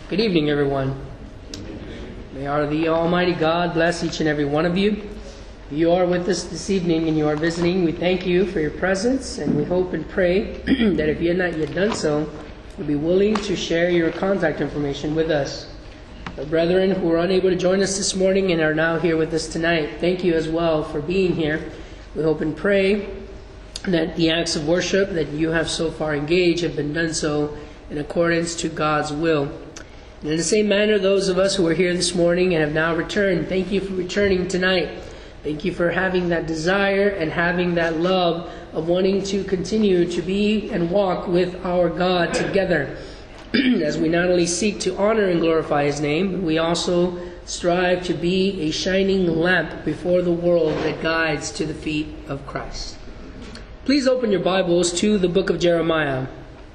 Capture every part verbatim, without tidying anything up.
Good evening, everyone. May our the Almighty God bless each and every one of you. If you are with us this evening and you are visiting, we thank you for your presence, and we hope and pray that if you have not yet done so, you'll be willing to share your contact information with us. The brethren who were unable to join us this morning and are now here with us tonight, thank you as well for being here. We hope and pray that the acts of worship that you have so far engaged have been done so in accordance to God's will. And in the same manner, those of us who are here this morning and have now returned, thank you for returning tonight. Thank you for having that desire and having that love of wanting to continue to be and walk with our God together. As we not only seek to honor and glorify His name, but we also strive to be a shining lamp before the world that guides to the feet of Christ. Please open your Bibles to the book of Jeremiah.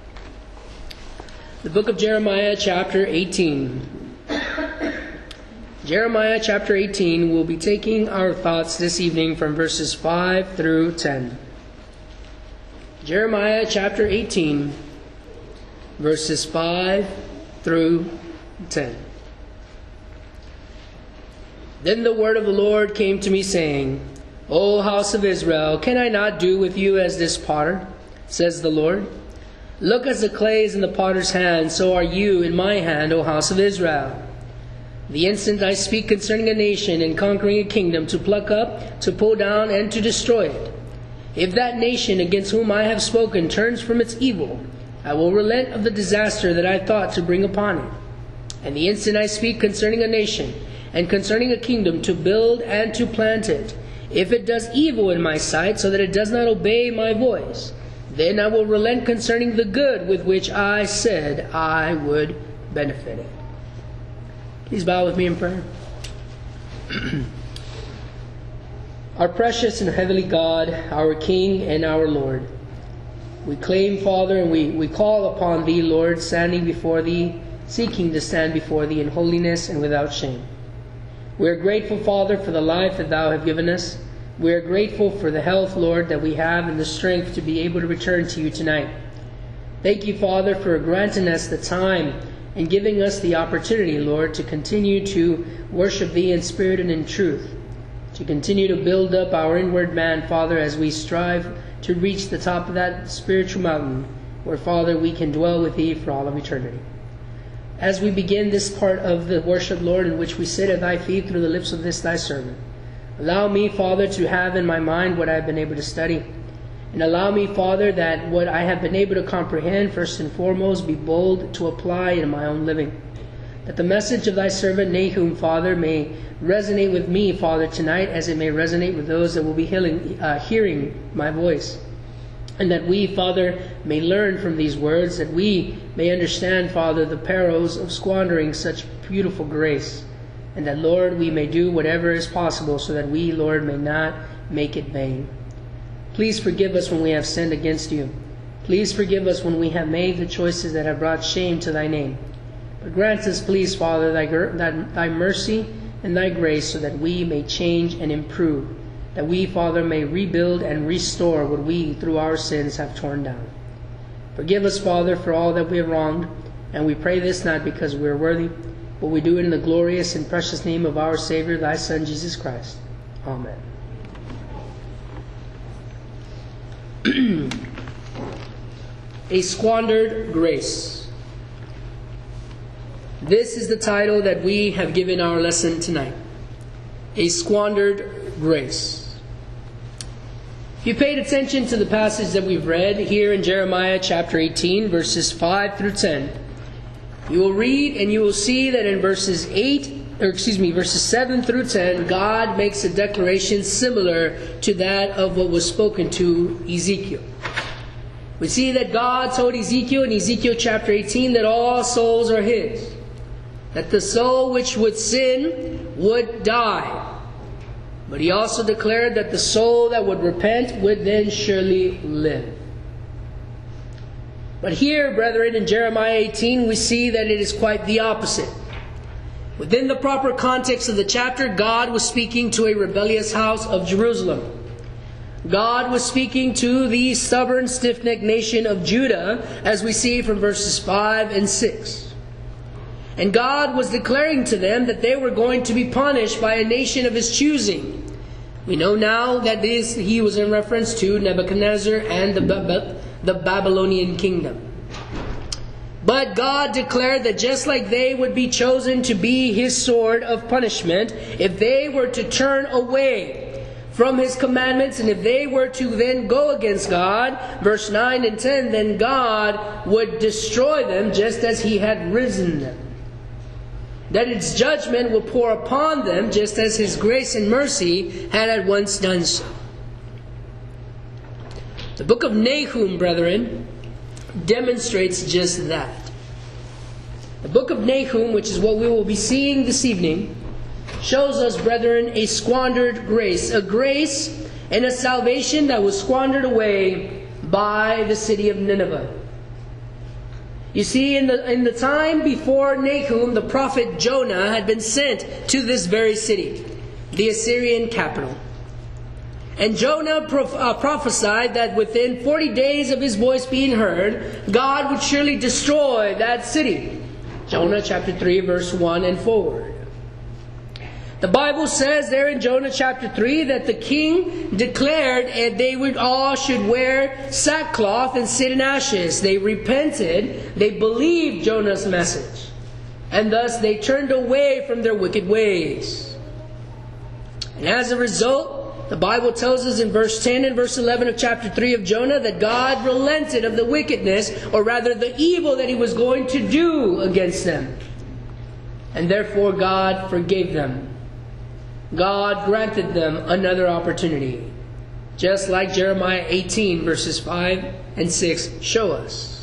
The book of Jeremiah, chapter eighteen. Jeremiah, chapter eighteen, we'll be taking our thoughts this evening from verses five through ten. Jeremiah, chapter eighteen, verses five through ten. Then the word of the Lord came to me, saying, O house of Israel, can I not do with you as this potter, says the Lord? Look, as the clay is in the potter's hand, so are you in my hand, O house of Israel. The instant I speak concerning a nation and conquering a kingdom, to pluck up, to pull down, and to destroy it, if that nation against whom I have spoken turns from its evil, I will relent of the disaster that I thought to bring upon it. And the instant I speak concerning a nation and concerning a kingdom, to build and to plant it, if it does evil in my sight, so that it does not obey my voice, then I will relent concerning the good with which I said I would benefit it. Please bow with me in prayer. Our precious and heavenly God, our King and our Lord, we claim, Father, and we, we call upon Thee, Lord, standing before Thee, seeking to stand before Thee in holiness and without shame. We are grateful, Father, for the life that Thou hast given us. We are grateful for the health, Lord, that we have and the strength to be able to return to You tonight. Thank You, Father, for granting us the time and giving us the opportunity, Lord, to continue to worship Thee in spirit and in truth, to continue to build up our inward man, Father, as we strive to reach the top of that spiritual mountain where, Father, we can dwell with Thee for all of eternity. As we begin this part of the worship, Lord, in which we sit at Thy feet through the lips of this Thy servant, allow me, Father, to have in my mind what I have been able to study. And allow me, Father, that what I have been able to comprehend, first and foremost, be bold to apply in my own living. That the message of Thy servant Nahum, Father, may resonate with me, Father, tonight, as it may resonate with those that will be hearing, uh, hearing my voice. And that we, Father, may learn from these words, that we may understand, Father, the perils of squandering such beautiful grace. And that, Lord, we may do whatever is possible so that we, Lord, may not make it vain. Please forgive us when we have sinned against You. Please forgive us when we have made the choices that have brought shame to Thy name. But grant us, please, Father, Thy, Thy mercy and Thy grace, so that we may change and improve. That we, Father, may rebuild and restore what we, through our sins, have torn down. Forgive us, Father, for all that we have wronged. And we pray this not because we are worthy, but we do it in the glorious and precious name of our Savior, Thy Son, Jesus Christ. Amen. A Squandered Grace. This is the title that we have given our lesson tonight. A Squandered Grace. If you paid attention to the passage that we've read here in Jeremiah chapter eighteen, verses five through ten, you will read and you will see that in verses eight, or excuse me, verses seven through ten, God makes a declaration similar to that of what was spoken to Ezekiel. We see that God told Ezekiel in Ezekiel chapter eighteen that all souls are His. That the soul which would sin would die. But He also declared that the soul that would repent would then surely live. But here, brethren, in Jeremiah eighteen, we see that it is quite the opposite. Within the proper context of the chapter, God was speaking to a rebellious house of Jerusalem. God was speaking to the stubborn, stiff-necked nation of Judah, as we see from verses five and six. And God was declaring to them that they were going to be punished by a nation of His choosing. We know now that this, He was in reference to Nebuchadnezzar and the, the Babylonian kingdom. But God declared that just like they would be chosen to be His sword of punishment, if they were to turn away from His commandments, and if they were to then go against God, verse nine and ten, then God would destroy them just as He had risen them. That its judgment will pour upon them just as His grace and mercy had at once done so. The book of Nahum, brethren, demonstrates just that. The book of Nahum, which is what we will be seeing this evening, shows us, brethren, a squandered grace. A grace and a salvation that was squandered away by the city of Nineveh. You see, in the, in the time before Nahum, the prophet Jonah had been sent to this very city, the Assyrian capital. And Jonah prof- uh, prophesied that within forty days of his voice being heard, God would surely destroy that city. Jonah chapter three, verse one and forward. The Bible says there in Jonah chapter three that the king declared and they would all should wear sackcloth and sit in ashes. They repented, they believed Jonah's message, and thus they turned away from their wicked ways. And as a result, the Bible tells us in verse ten and verse eleven of chapter three of Jonah that God relented of the wickedness, or rather the evil that He was going to do against them. And therefore God forgave them. God granted them another opportunity. Just like Jeremiah eighteen verses five and six show us.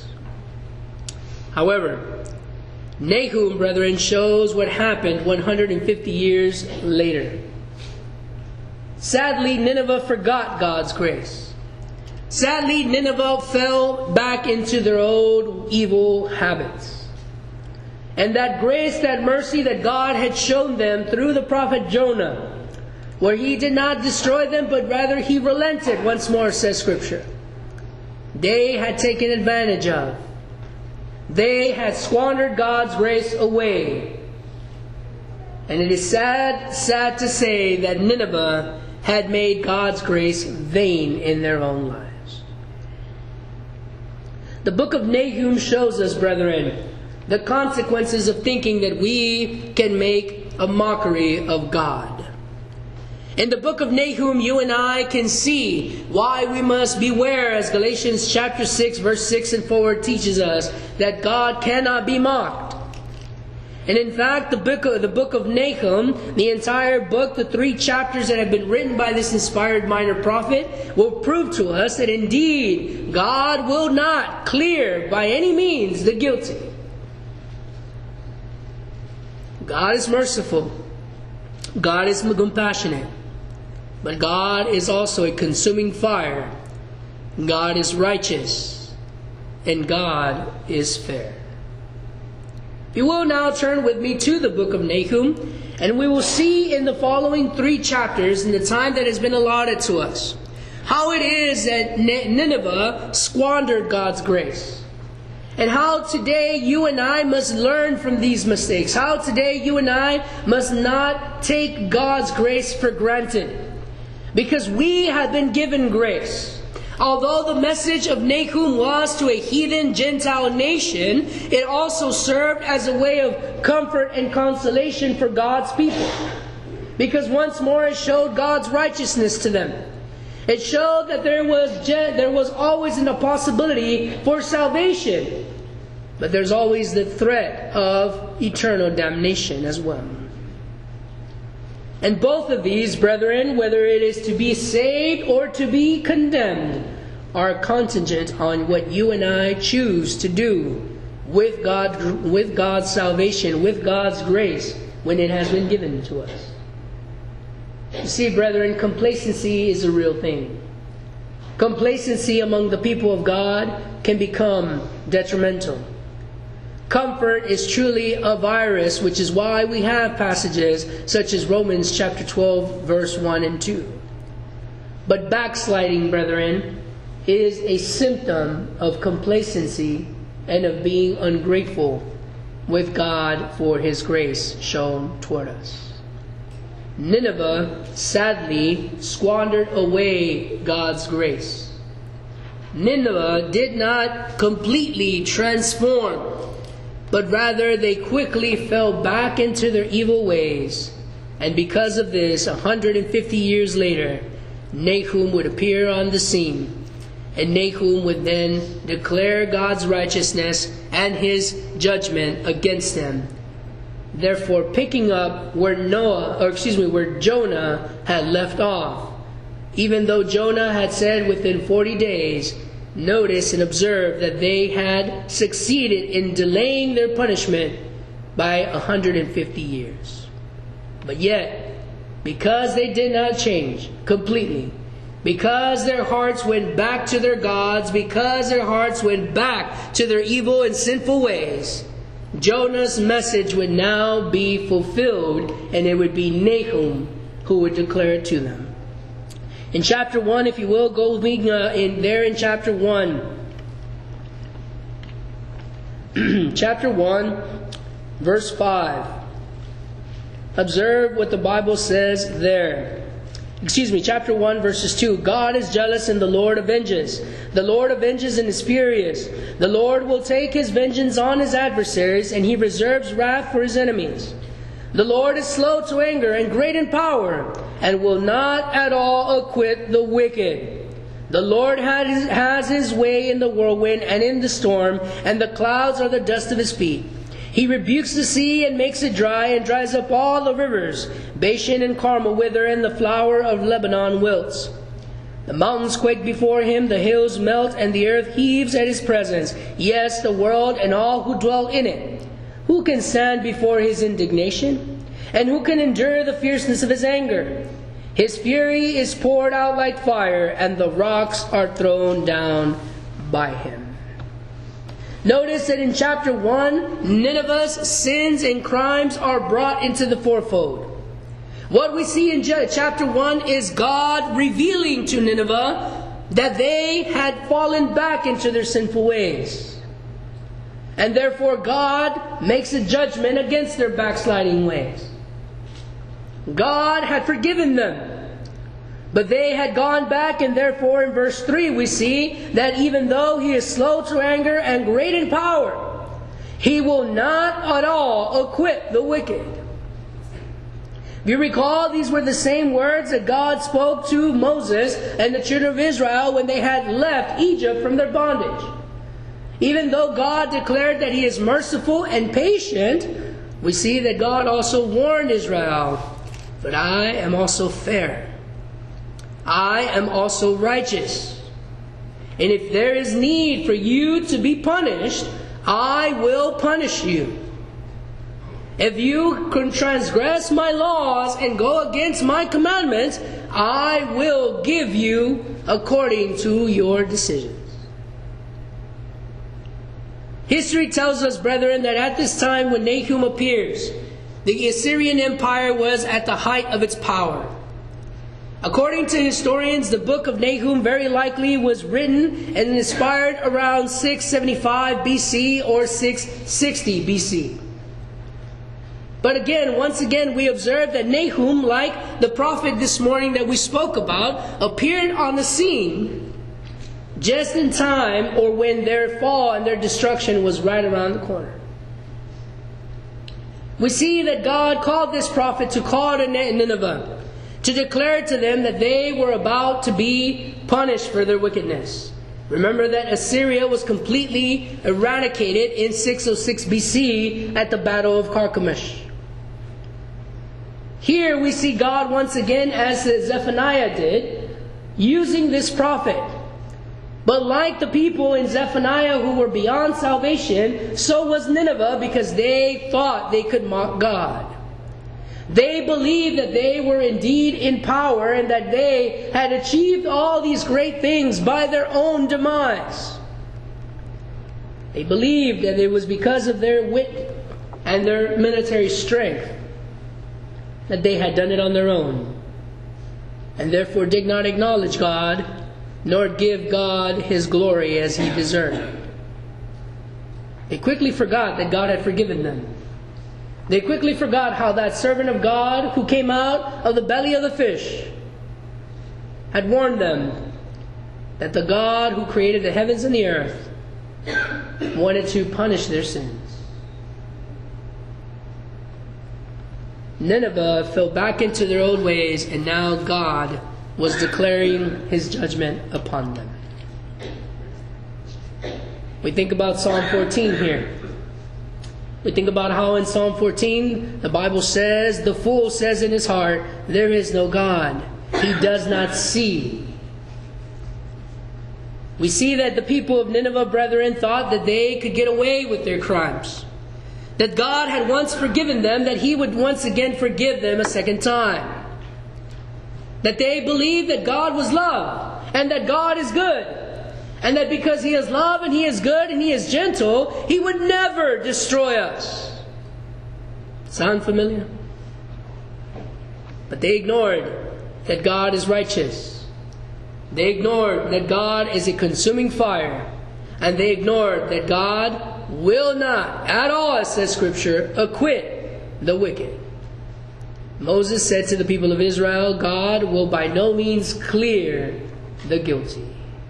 However, Nahum, brethren, shows what happened one hundred fifty years later. Sadly, Nineveh forgot God's grace. Sadly, Nineveh fell back into their old evil habits. And that grace, that mercy that God had shown them through the prophet Jonah, where He did not destroy them, but rather He relented, once more says Scripture, they had taken advantage of. They had squandered God's grace away. And it is sad, sad to say that Nineveh had made God's grace vain in their own lives. The book of Nahum shows us, brethren, the consequences of thinking that we can make a mockery of God. In the book of Nahum, you and I can see why we must beware, as Galatians chapter six, verse six and forward teaches us, that God cannot be mocked. And in fact, the book of, the book of Nahum, the entire book, the three chapters that have been written by this inspired minor prophet, will prove to us that indeed God will not clear by any means the guilty. God is merciful. God is compassionate. But God is also a consuming fire. God is righteous. And God is fair. You will now turn with me to the book of Nahum, and we will see in the following three chapters, in the time that has been allotted to us, how it is that Nineveh squandered God's grace. And how today you and I must learn from these mistakes. How today you and I must not take God's grace for granted. Because we have been given grace. Although the message of Nahum was to a heathen Gentile nation, it also served as a way of comfort and consolation for God's people. Because once more it showed God's righteousness to them. It showed that there was there was always a possibility for salvation. But there's always the threat of eternal damnation as well. And both of these, brethren, whether it is to be saved or to be condemned, are contingent on what you and I choose to do with God, with God's salvation, with God's grace, when it has been given to us. You see, brethren, complacency is a real thing. Complacency among the people of God can become detrimental. Comfort is truly a virus, which is why we have passages such as Romans chapter twelve, verse one and two. But backsliding, brethren, is a symptom of complacency and of being ungrateful with God for his grace shown toward us. Nineveh sadly squandered away God's grace. Nineveh did not completely transform, but rather they quickly fell back into their evil ways. And because of this, one hundred fifty years later, Nahum would appear on the scene. And Nahum would then declare God's righteousness and his judgment against them. Therefore, picking up where Noah, or excuse me, where Jonah had left off. Even though Jonah had said within forty days, notice and observe that they had succeeded in delaying their punishment by one hundred fifty years. But yet, because they did not change completely, because their hearts went back to their gods, because their hearts went back to their evil and sinful ways, Jonah's message would now be fulfilled, and it would be Nahum who would declare it to them. In chapter one, if you will, go with me uh, in there in chapter one. Chapter one, verse five. Observe what the Bible says there. Excuse me, chapter one, verses two. God is jealous and the Lord avenges. The Lord avenges and is furious. The Lord will take his vengeance on his adversaries, and he reserves wrath for his enemies. The Lord is slow to anger and great in power, and will not at all acquit the wicked. The Lord has his way in the whirlwind and in the storm, and the clouds are the dust of his feet. He rebukes the sea and makes it dry, and dries up all the rivers. Bashan and Carmel wither, and the flower of Lebanon wilts. The mountains quake before him, the hills melt, and the earth heaves at his presence. Yes, the world and all who dwell in it. Who can stand before his indignation? And who can endure the fierceness of his anger? His fury is poured out like fire, and the rocks are thrown down by him. Notice that in chapter one, Nineveh's sins and crimes are brought into the forefold. What we see in chapter one is God revealing to Nineveh that they had fallen back into their sinful ways. And therefore God makes a judgment against their backsliding ways. God had forgiven them, but they had gone back, and therefore in verse three we see that even though he is slow to anger and great in power, he will not at all acquit the wicked. If you recall, these were the same words that God spoke to Moses and the children of Israel when they had left Egypt from their bondage. Even though God declared that he is merciful and patient, we see that God also warned Israel, but I am also fair. I am also righteous. And if there is need for you to be punished, I will punish you. If you can transgress my laws and go against my commandments, I will give you according to your decisions. History tells us, brethren, that at this time when Nahum appears, the Assyrian Empire was at the height of its power. According to historians, the book of Nahum very likely was written and inspired around six seventy-five B C or six sixty B C. But again, once again, we observe that Nahum, like the prophet this morning that we spoke about, appeared on the scene just in time, or when their fall and their destruction was right around the corner. We see that God called this prophet to call to Nineveh, to declare to them that they were about to be punished for their wickedness. Remember that Assyria was completely eradicated in six oh six B C at the Battle of Carchemish. Here we see God once again, as Zephaniah did, using this prophet. But like the people in Zephaniah who were beyond salvation, so was Nineveh, because they thought they could mock God. They believed that they were indeed in power and that they had achieved all these great things by their own demise. They believed that it was because of their wit and their military strength that they had done it on their own, and therefore did not acknowledge God, nor give God his glory as he deserved. They quickly forgot that God had forgiven them. They quickly forgot how that servant of God who came out of the belly of the fish had warned them that the God who created the heavens and the earth wanted to punish their sins. Nineveh fell back into their old ways, and now God was declaring His judgment upon them. We think about Psalm fourteen here. We think about how in Psalm fourteen the Bible says, the fool says in his heart, there is no God. He does not see. We see that the people of Nineveh, brethren, thought that they could get away with their crimes. That God had once forgiven them, that He would once again forgive them a second time. That they believed that God was love, and that God is good. And that because He is love, and He is good, and He is gentle, He would never destroy us. Sound familiar? But they ignored that God is righteous. They ignored that God is a consuming fire. And they ignored that God will not, at all, as says Scripture, acquit the wicked. Moses said to the people of Israel, God will by no means clear the guilty.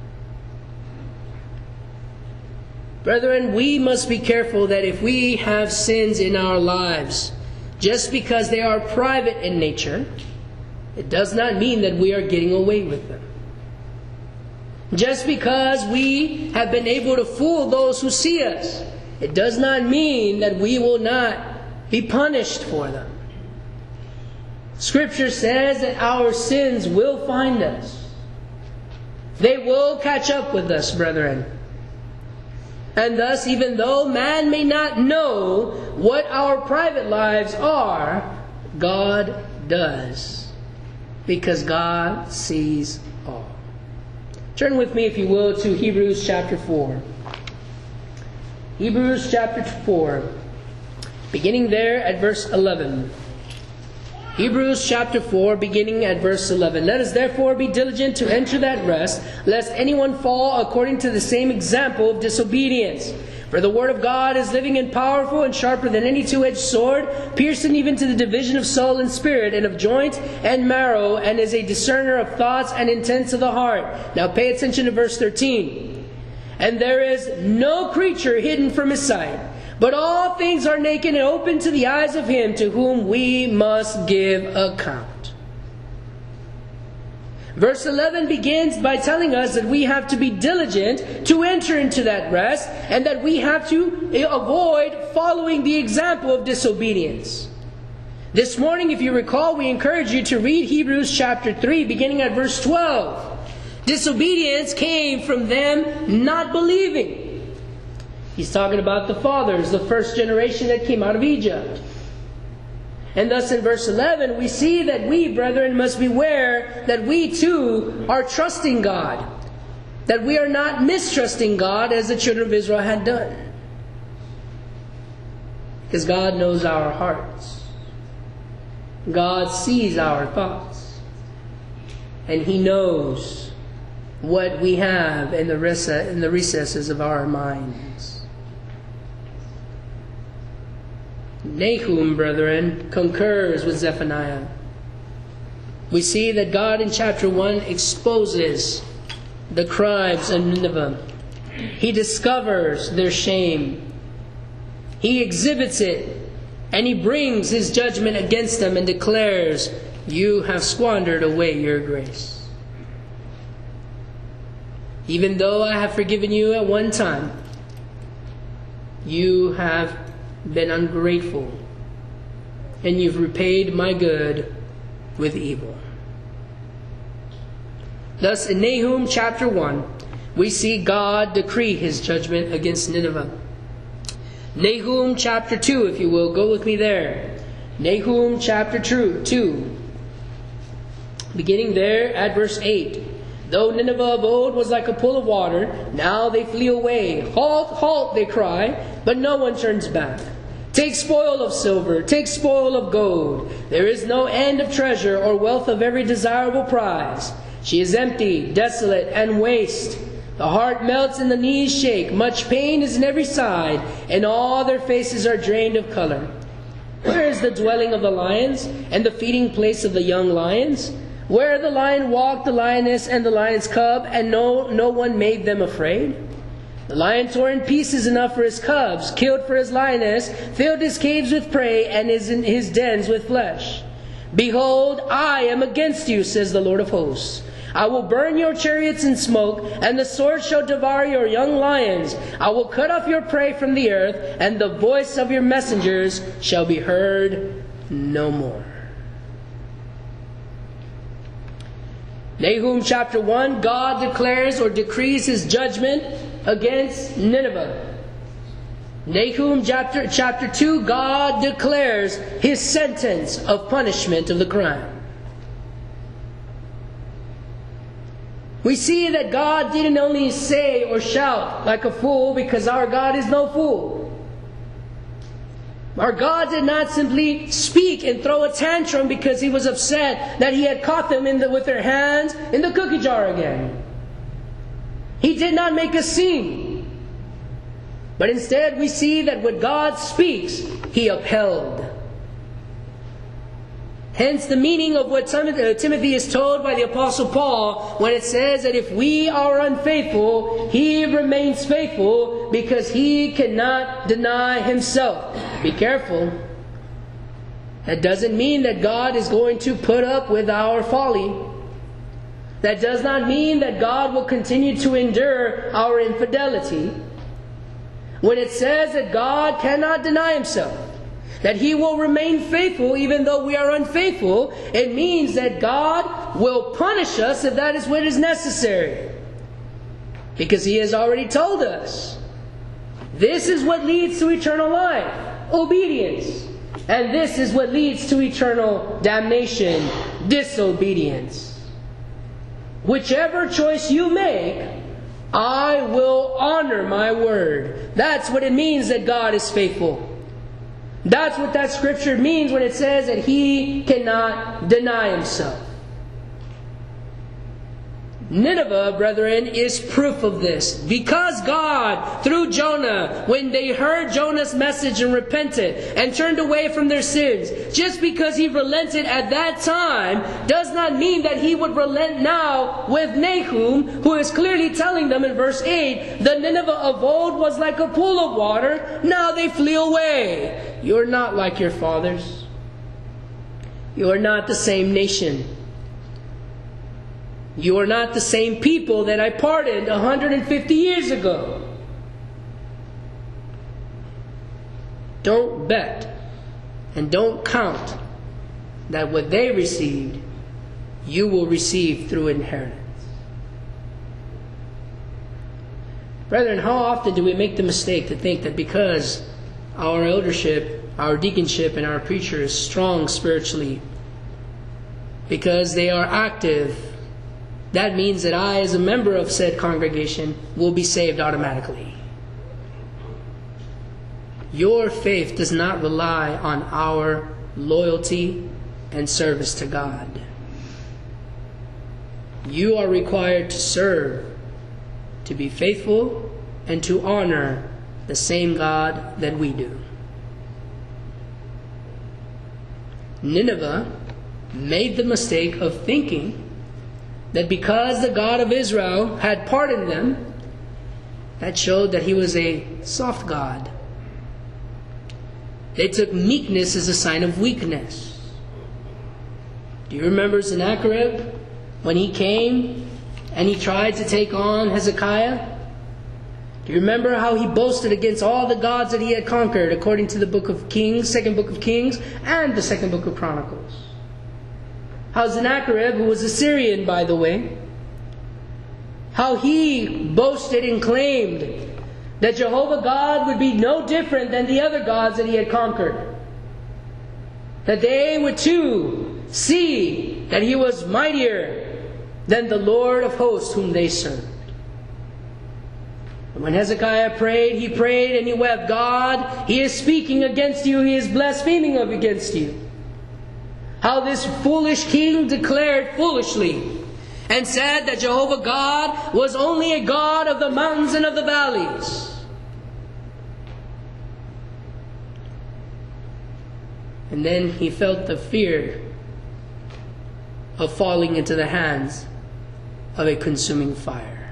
Brethren, we must be careful that if we have sins in our lives, just because they are private in nature, it does not mean that we are getting away with them. Just because we have been able to fool those who see us, it does not mean that we will not be punished for them. Scripture says that our sins will find us. They will catch up with us, brethren. And thus, even though man may not know what our private lives are, God does. Because God sees all. Turn with me, if you will, to Hebrews chapter four. Hebrews chapter four, beginning there at verse eleven. Hebrews chapter four, beginning at verse eleven. Let us therefore be diligent to enter that rest, lest anyone fall according to the same example of disobedience. For the word of God is living and powerful and sharper than any two-edged sword, piercing even to the division of soul and spirit, and of joint and marrow, and is a discerner of thoughts and intents of the heart. Now pay attention to verse thirteen. And there is no creature hidden from His sight, but all things are naked and open to the eyes of Him to whom we must give account. Verse eleven begins by telling us that we have to be diligent to enter into that rest, and that we have to avoid following the example of disobedience. This morning, if you recall, we encourage you to read Hebrews chapter three, beginning at verse twelve. Disobedience came from them not believing. He's talking about the fathers, the first generation that came out of Egypt. And thus in verse eleven, we see that we, brethren, must beware that we too are trusting God. That we are not mistrusting God as the children of Israel had done. Because God knows our hearts. God sees our thoughts. And He knows what we have in the recesses of our minds. Nahum, brethren, concurs with Zephaniah. We see that God in chapter one exposes the crimes of Nineveh. He discovers their shame. He exhibits it, and He brings His judgment against them and declares, you have squandered away your grace. Even though I have forgiven you at one time, you have been ungrateful, and you've repaid my good with evil. Thus, in Nahum chapter one, we see God decree His judgment against Nineveh. Nahum chapter two, if you will, go with me there. Nahum chapter two, beginning there at verse eight. Though Nineveh of old was like a pool of water, now they flee away. Halt, halt, they cry, but no one turns back. Take spoil of silver, take spoil of gold. There is no end of treasure or wealth of every desirable prize. She is empty, desolate, and waste. The heart melts and the knees shake. Much pain is in every side, and all their faces are drained of color. Where is the dwelling of the lions, and the feeding place of the young lions? Where the lion walked, the lioness, and the lion's cub, and no, no one made them afraid? The lion tore in pieces enough for his cubs, killed for his lioness, filled his caves with prey, and his, his dens with flesh. Behold, I am against you, says the Lord of hosts. I will burn your chariots in smoke, and the sword shall devour your young lions. I will cut off your prey from the earth, and the voice of your messengers shall be heard no more. Nahum chapter one, God declares or decrees His judgment against Nineveh. Nahum chapter, chapter two, God declares His sentence of punishment of the crime. We see that God didn't only say or shout like a fool, because our God is no fool. Our God did not simply speak and throw a tantrum because He was upset that He had caught them in the, with their hands in the cookie jar again. He did not make a scene. But instead we see that when God speaks, He upheld. Hence the meaning of what Timothy is told by the Apostle Paul when it says that if we are unfaithful, he remains faithful because he cannot deny himself. Be careful. That doesn't mean that God is going to put up with our folly. That does not mean that God will continue to endure our infidelity. When it says that God cannot deny Himself, that He will remain faithful even though we are unfaithful, it means that God will punish us if that is what is necessary. Because He has already told us, this is what leads to eternal life, obedience. And this is what leads to eternal damnation, disobedience. Whichever choice you make, I will honor my word. That's what it means that God is faithful. That's what that scripture means when it says that He cannot deny Himself. Nineveh, brethren, is proof of this. Because God, through Jonah, when they heard Jonah's message and repented and turned away from their sins, just because He relented at that time does not mean that He would relent now with Nahum, who is clearly telling them in verse eight, the Nineveh of old was like a pool of water, now they flee away. You are not like your fathers. You are not the same nation. You are not the same people that I pardoned one hundred fifty years ago. Don't bet and don't count that what they received, you will receive through inheritance. Brethren, how often do we make the mistake to think that because our eldership, our deaconship, and our preacher is strong spiritually, because they are active, that means that I, as a member of said congregation, will be saved automatically. Your faith does not rely on our loyalty and service to God. You are required to serve, to be faithful, and to honor the same God that we do. Nineveh made the mistake of thinking that because the God of Israel had pardoned them, that showed that He was a soft God. They took meekness as a sign of weakness. Do you remember Sennacherib when he came and he tried to take on Hezekiah? Do you remember how he boasted against all the gods that he had conquered, according to the book of Kings, second book of Kings, and the second book of Chronicles? How Sennacherib, who was Assyrian, by the way, how he boasted and claimed that Jehovah God would be no different than the other gods that he had conquered. That they would too see that He was mightier than the Lord of hosts whom they served. And when Hezekiah prayed, he prayed and he wept, God, He is speaking against you, He is blaspheming against you. How this foolish king declared foolishly, and said that Jehovah God was only a God of the mountains and of the valleys. And then he felt the fear of falling into the hands of a consuming fire.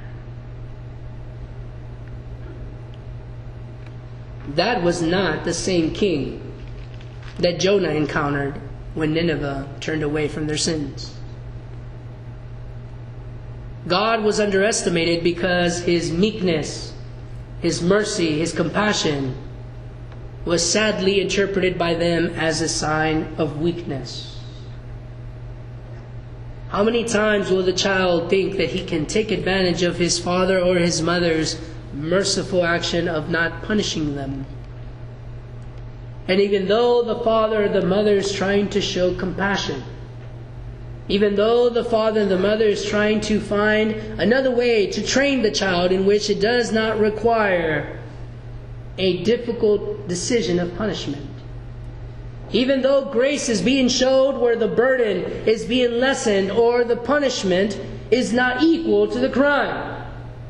That was not the same king that Jonah encountered when Nineveh turned away from their sins. God was underestimated because His meekness, His mercy, His compassion was sadly interpreted by them as a sign of weakness. How many times will the child think that he can take advantage of his father or his mother's merciful action of not punishing them? And even though the father or the mother is trying to show compassion, even though the father and the mother is trying to find another way to train the child in which it does not require a difficult decision of punishment, even though grace is being showed where the burden is being lessened or the punishment is not equal to the crime.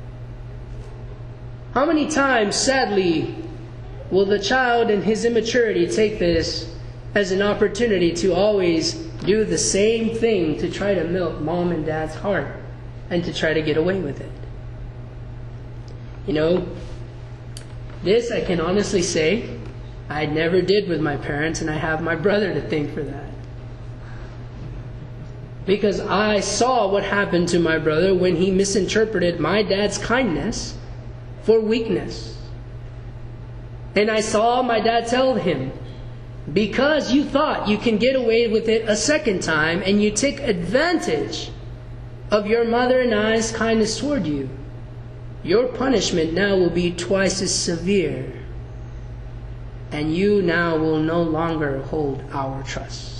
How many times, sadly, will the child in his immaturity take this as an opportunity to always do the same thing to try to milk mom and dad's heart and to try to get away with it? You know, this I can honestly say I never did with my parents, and I have my brother to thank for that. Because I saw what happened to my brother when he misinterpreted my dad's kindness for weakness. And I saw my dad tell him, because you thought you can get away with it a second time and you take advantage of your mother and I's kindness toward you, your punishment now will be twice as severe. And you now will no longer hold our trust.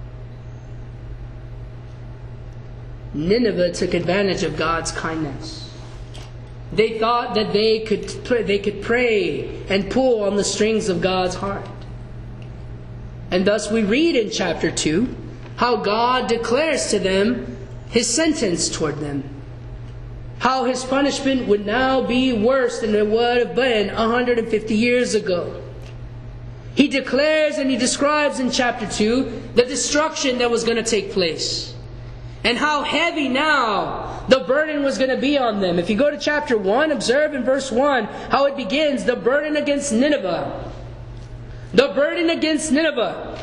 Nineveh took advantage of God's kindness. They thought that they could pray, they could pray and pull on the strings of God's heart. And thus we read in chapter two how God declares to them His sentence toward them. How His punishment would now be worse than it would have been one hundred fifty years ago. He declares and he describes in chapter two the destruction that was going to take place. And how heavy now the burden was going to be on them. If you go to chapter one, observe in verse one how it begins. The burden against Nineveh. The burden against Nineveh.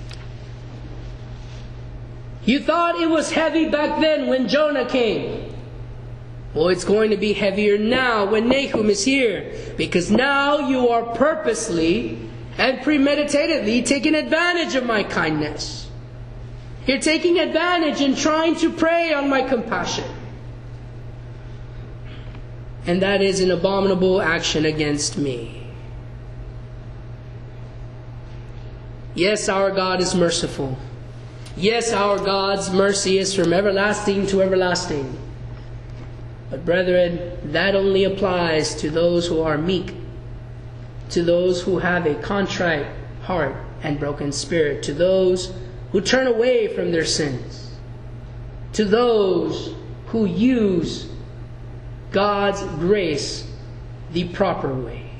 You thought it was heavy back then when Jonah came. Well, it's going to be heavier now when Nahum is here. Because now you are purposely and premeditatedly taking advantage of my kindness. You're taking advantage and trying to prey on my compassion. And that is an abominable action against me. Yes, our God is merciful. Yes, our God's mercy is from everlasting to everlasting. But brethren, that only applies to those who are meek, to those who have a contrite heart and broken spirit, to those who turn away from their sins, to those who use God's grace the proper way.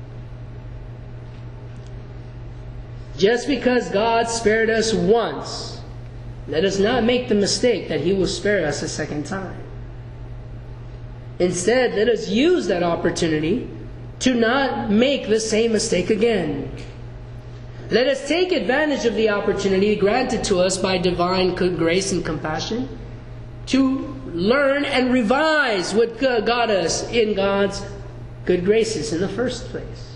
Just because God spared us once, let us not make the mistake that He will spare us a second time. Instead, let us use that opportunity to not make the same mistake again. Let us take advantage of the opportunity granted to us by divine grace and compassion to learn and revise what got us in God's good graces in the first place.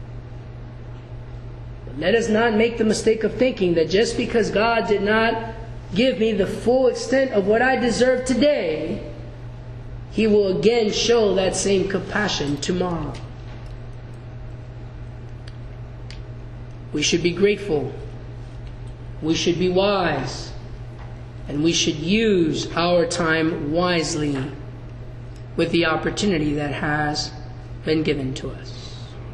But let us not make the mistake of thinking that just because God did not give me the full extent of what I deserve today, He will again show that same compassion tomorrow. We should be grateful. We should be wise. And we should use our time wisely with the opportunity that has been given to us.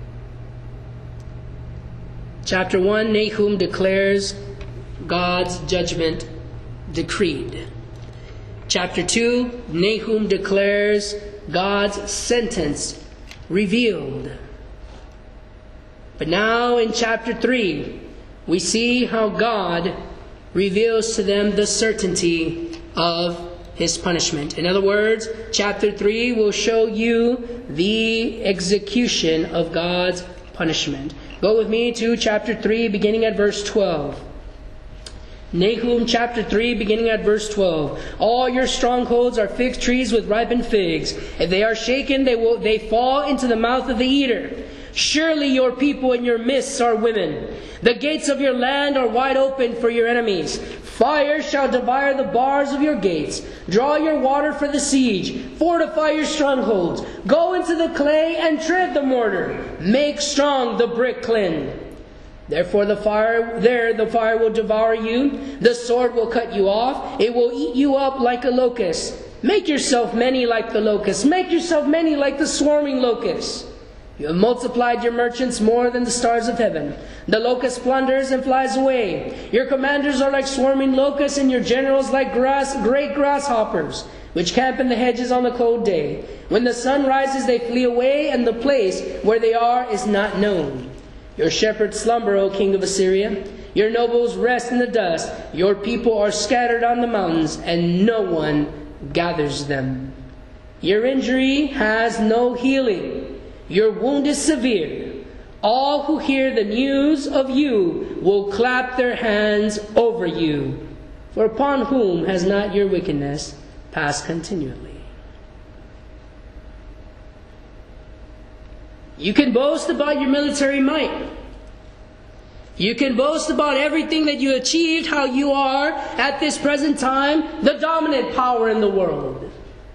Chapter one, Nahum declares God's judgment decreed. Chapter two, Nahum declares God's sentence revealed. But now in chapter three, we see how God reveals to them the certainty of His punishment. In other words, chapter three will show you the execution of God's punishment. Go with me to chapter three, beginning at verse twelve. Nahum chapter three, beginning at verse twelve. All your strongholds are fig trees with ripened figs. If they are shaken, they will they fall into the mouth of the eater. Surely your people in your midst are women. The gates of your land are wide open for your enemies. Fire shall devour the bars of your gates. Draw your water for the siege. Fortify your strongholds. Go into the clay and tread the mortar. Make strong the brick kiln. Therefore the fire there the fire will devour you. The sword will cut you off. It will eat you up like a locust. Make yourself many like the locust. Make yourself many like the swarming locust. You have multiplied your merchants more than the stars of heaven. The locust plunders and flies away. Your commanders are like swarming locusts, and your generals like grass, great grasshoppers, which camp in the hedges on the cold day. When the sun rises, they flee away, and the place where they are is not known. Your shepherds slumber, O king of Assyria. Your nobles rest in the dust. Your people are scattered on the mountains, and no one gathers them. Your injury has no healing. Your wound is severe. All who hear the news of you will clap their hands over you. For upon whom has not your wickedness passed continually? You can boast about your military might. You can boast about everything that you achieved, how you are, at this present time, the dominant power in the world.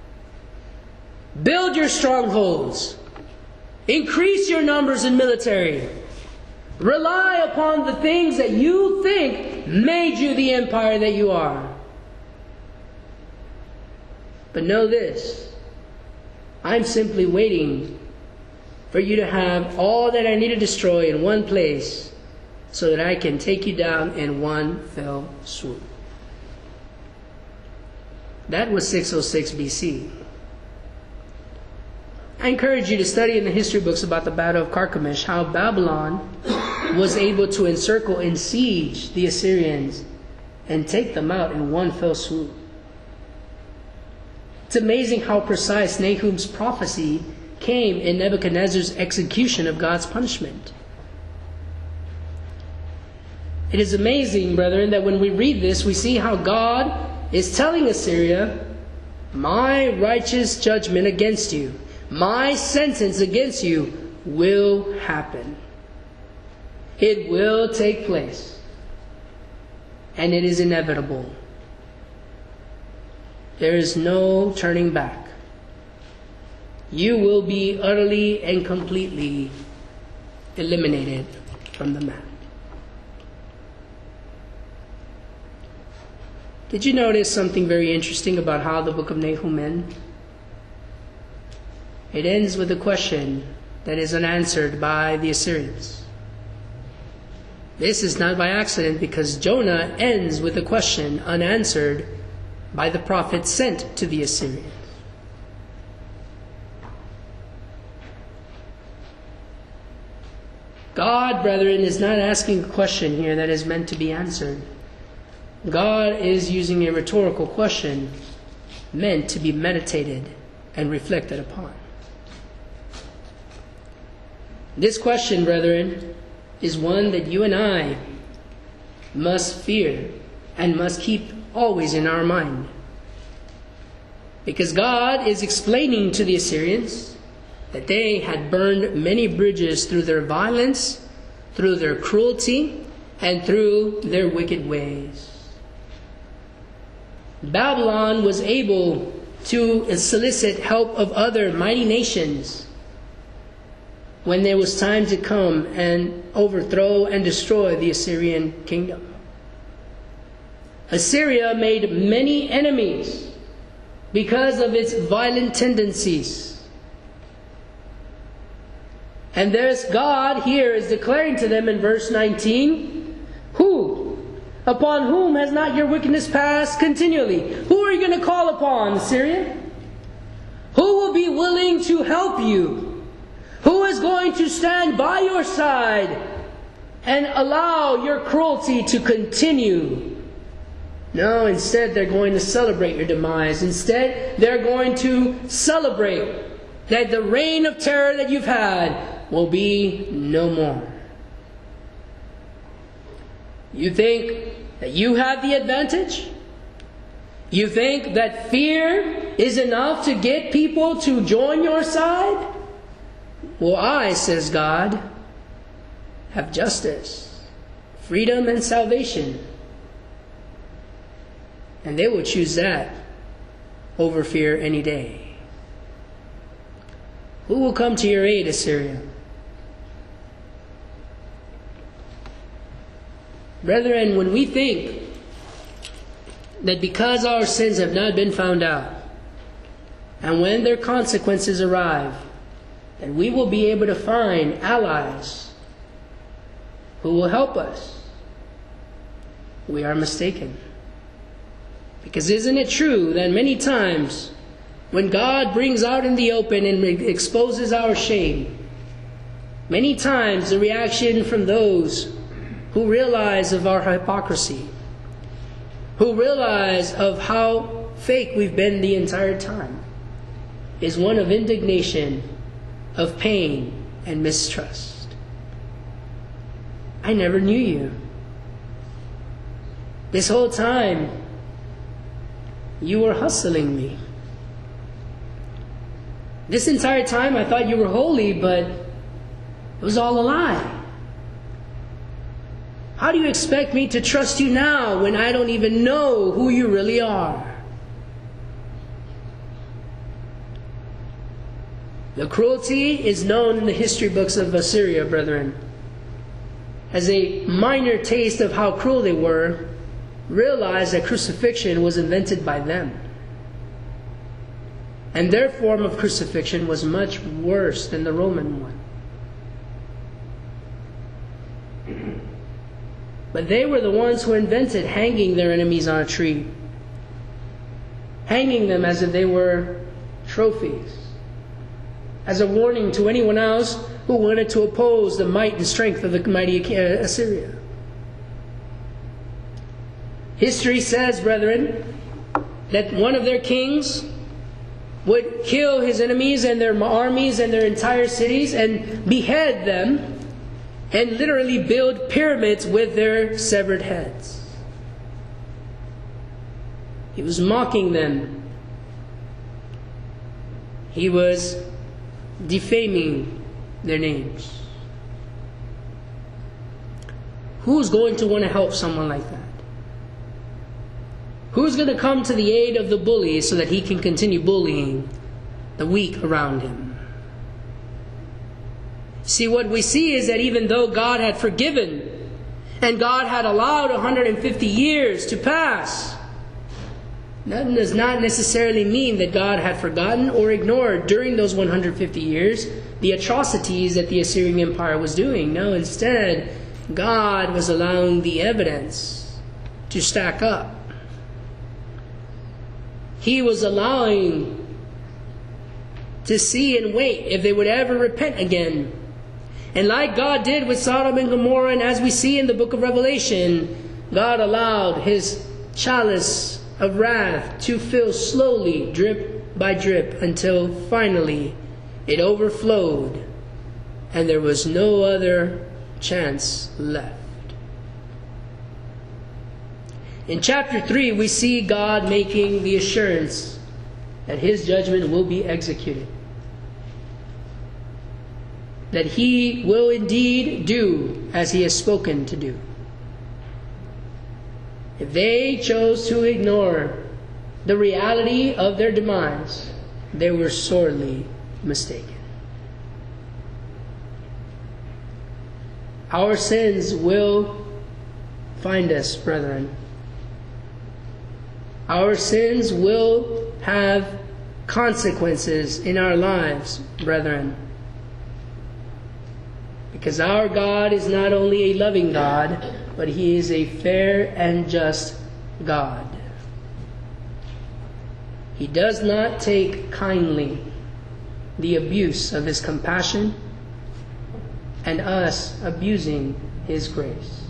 Build your strongholds. Increase your numbers in military. Rely upon the things that you think made you the empire that you are. But know this. I'm simply waiting for you to have all that I need to destroy in one place so that I can take you down in one fell swoop. That was six oh six B C. I encourage you to study in the history books about the Battle of Carchemish, how Babylon was able to encircle and siege the Assyrians and take them out in one fell swoop. It's amazing how precise Nahum's prophecy came in Nebuchadnezzar's execution of God's punishment. It is amazing, brethren, that when we read this, we see how God is telling Assyria, my righteous judgment against you, my sentence against you will happen. It will take place. And it is inevitable. There is no turning back. You will be utterly and completely eliminated from the map. Did you notice something very interesting about how the book of Nahum ends? It ends with a question that is unanswered by the Assyrians. This is not by accident, because Jonah ends with a question unanswered by the prophet sent to the Assyrians. God, brethren, is not asking a question here that is meant to be answered. God is using a rhetorical question meant to be meditated and reflected upon. This question, brethren, is one that you and I must fear and must keep always in our mind. Because God is explaining to the Assyrians that they had burned many bridges through their violence, through their cruelty, and through their wicked ways. Babylon was able to solicit help of other mighty nations when there was time to come and overthrow and destroy the Assyrian kingdom. Assyria made many enemies because of its violent tendencies. And there's God here is declaring to them in verse nineteen, who Upon whom has not your wickedness passed continually? Who are you going to call upon, Syria? Who will be willing to help you? Who is going to stand by your side and allow your cruelty to continue? No, instead they're going to celebrate your demise. Instead, they're going to celebrate that the reign of terror that you've had will be no more. You think that you have the advantage? You think that fear is enough to get people to join your side? Well, I, says God, have justice, freedom, and salvation. And they will choose that over fear any day. Who will come to your aid, Assyria? Brethren, when we think that because our sins have not been found out, and when their consequences arrive, that we will be able to find allies who will help us, we are mistaken. Because isn't it true that many times when God brings out in the open and exposes our shame, many times the reaction from those who realize of our hypocrisy, who realize of how fake we've been the entire time, is one of indignation, of pain, and mistrust. I never knew you. This whole time, you were hustling me. This entire time I thought you were holy, but it was all a lie. How do you expect me to trust you now when I don't even know who you really are? The cruelty is known in the history books of Assyria, brethren. As a minor taste of how cruel they were, realize that crucifixion was invented by them. And their form of crucifixion was much worse than the Roman one. But they were the ones who invented hanging their enemies on a tree. Hanging them as if they were trophies. As a warning to anyone else who wanted to oppose the might and strength of the mighty Assyria. History says, brethren, that one of their kings would kill his enemies and their armies and their entire cities and behead them and literally build pyramids with their severed heads. He was mocking them. He was defaming their names. Who's going to want to help someone like that? Who's going to come to the aid of the bully so that he can continue bullying the weak around him? See, what we see is that even though God had forgiven and God had allowed one hundred fifty years to pass, that does not necessarily mean that God had forgotten or ignored during those one hundred fifty years the atrocities that the Assyrian Empire was doing. No, instead, God was allowing the evidence to stack up. He was allowing to see and wait if they would ever repent again. And like God did with Sodom and Gomorrah, and as we see in the book of Revelation, God allowed His chalice of wrath to fill slowly, drip by drip, until finally it overflowed and there was no other chance left. In chapter three, we see God making the assurance that His judgment will be executed. That He will indeed do as He has spoken to do. If they chose to ignore the reality of their demise, they were sorely mistaken. Our sins will find us, brethren. Our sins will have consequences in our lives, brethren. Because our God is not only a loving God, but He is a fair and just God. He does not take kindly the abuse of His compassion and us abusing His grace.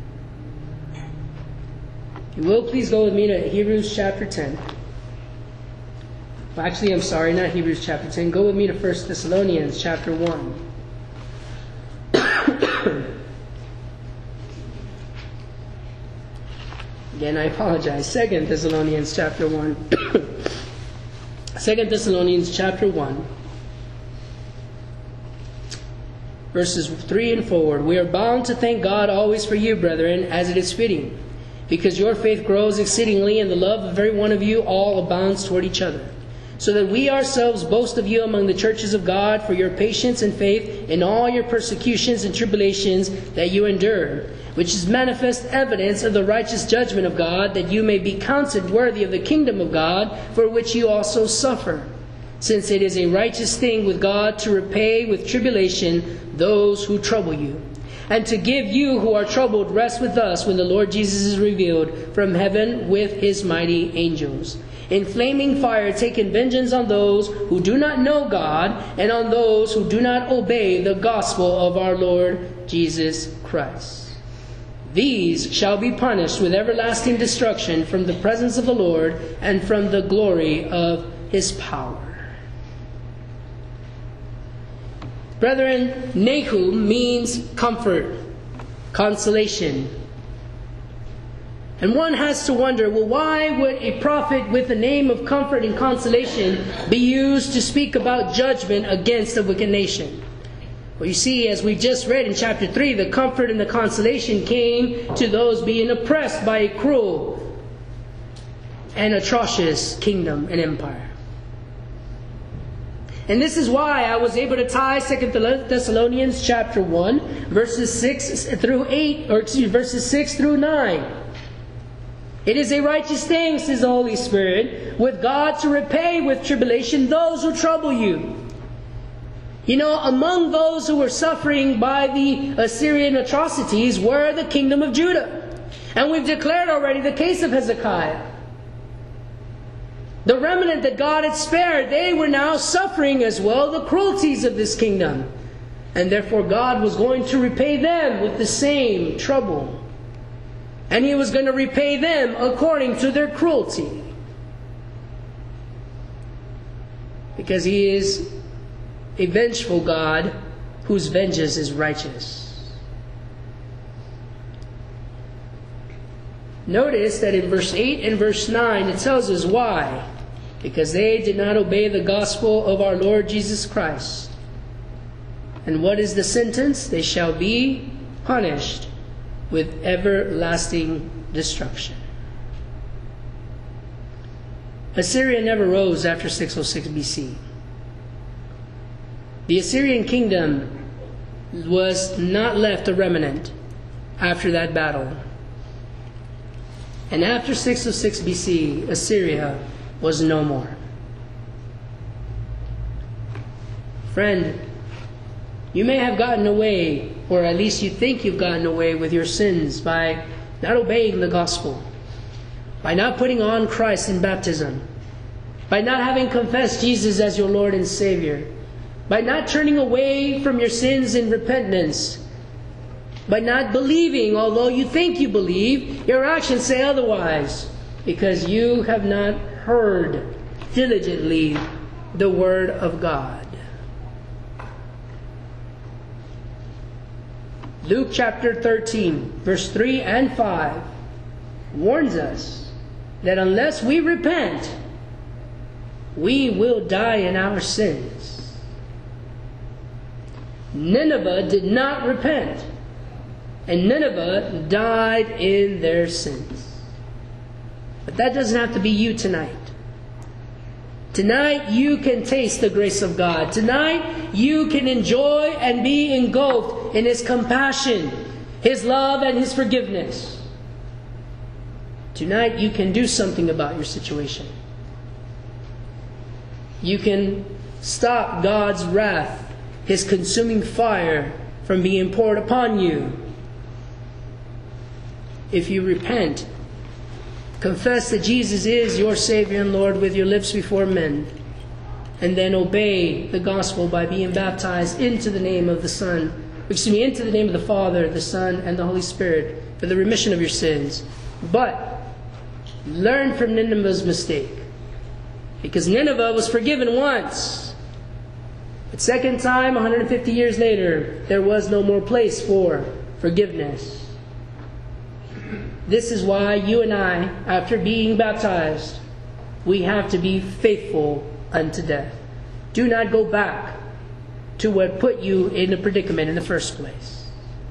You will please go with me to Hebrews chapter ten. Well, actually, I'm sorry, not Hebrews chapter ten. Go with me to First Thessalonians chapter one. Again, I apologize. Second Thessalonians chapter one. Second Thessalonians chapter one. Verses three and forward. We are bound to thank God always for you, brethren, as it is fitting, because your faith grows exceedingly, and the love of every one of you all abounds toward each other. So that we ourselves boast of you among the churches of God for your patience and faith in all your persecutions and tribulations that you endure, which is manifest evidence of the righteous judgment of God, that you may be counted worthy of the kingdom of God, for which you also suffer. Since it is a righteous thing with God to repay with tribulation those who trouble you, and to give you who are troubled rest with us when the Lord Jesus is revealed from heaven with His mighty angels, in flaming fire, taking vengeance on those who do not know God, and on those who do not obey the gospel of our Lord Jesus Christ. These shall be punished with everlasting destruction from the presence of the Lord and from the glory of His power. Brethren, Nahum means comfort, consolation. And one has to wonder, well, why would a prophet with the name of comfort and consolation be used to speak about judgment against a wicked nation? Well, you see, as we just read in chapter three, the comfort and the consolation came to those being oppressed by a cruel and atrocious kingdom and empire. And this is why I was able to tie Second Thessalonians chapter one, verses six through eight, or excuse me, verses six through nine. It is a righteous thing, says the Holy Spirit, with God to repay with tribulation those who trouble you. You know, among those who were suffering by the Assyrian atrocities were the kingdom of Judah. And we've declared already the case of Hezekiah. The remnant that God had spared, they were now suffering as well the cruelties of this kingdom. And therefore God was going to repay them with the same trouble. And He was going to repay them according to their cruelty. Because He is a vengeful God whose vengeance is righteous. Notice that in verse eight and verse nine it tells us why. Because they did not obey the gospel of our Lord Jesus Christ. And what is the sentence? They shall be punished with everlasting destruction. Assyria never rose after six oh six B C. The Assyrian kingdom was not left a remnant after that battle. And after six oh six B C, Assyria was no more. Friend, you may have gotten away, or at least you think you've gotten away with your sins by not obeying the gospel, by not putting on Christ in baptism, by not having confessed Jesus as your Lord and Savior, by not turning away from your sins in repentance, by not believing, although you think you believe, your actions say otherwise, because you have not heard diligently the Word of God. Luke chapter thirteen, verse three and five warns us that unless we repent, we will die in our sins. Nineveh did not repent, and Nineveh died in their sins. But that doesn't have to be you tonight. Tonight you can taste the grace of God. Tonight you can enjoy and be engulfed in His compassion, His love, and His forgiveness. Tonight you can do something about your situation. You can stop God's wrath, His consuming fire, from being poured upon you. if you repent, confess that Jesus is your Savior and Lord with your lips before men, and then obey the gospel by being baptized into the name of the Son, excuse me, into the name of the Father, the Son, and the Holy Spirit for the remission of your sins. But learn from Nineveh's mistake, because Nineveh was forgiven once. But second time, one hundred fifty years later, there was no more place for forgiveness. This is why you and I, after being baptized, we have to be faithful unto death. Do not go back to what put you in a predicament in the first place.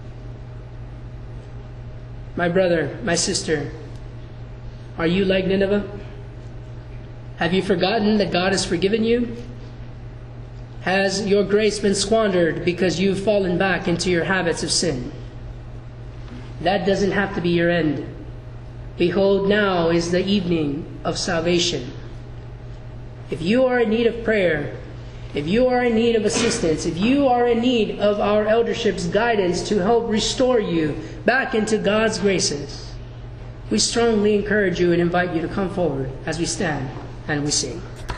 My brother, my sister, are you like Nineveh? Have you forgotten that God has forgiven you? Has your grace been squandered because you've fallen back into your habits of sin? That doesn't have to be your end. Behold, now is the evening of salvation. If you are in need of prayer, if you are in need of assistance, if you are in need of our eldership's guidance to help restore you back into God's graces, we strongly encourage you and invite you to come forward as we stand and we sing.